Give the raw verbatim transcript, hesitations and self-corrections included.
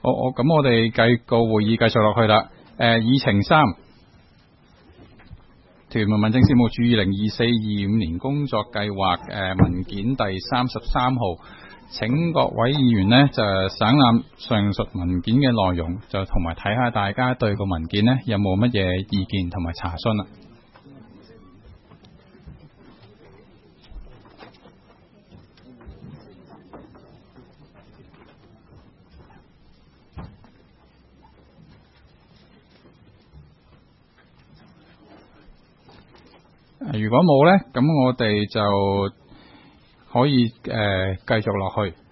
好，我咁我哋繼個會議繼續落去啦。誒，議程三，屯門民政事務處二零二四二五年工作計劃誒文件第三十三號，請各位議員呢就省覽上述文件嘅內容，就同埋睇下大家對個文件呢有冇乜嘢意見同埋查詢啦。如果冇呢，咁我哋就可以誒繼續落去。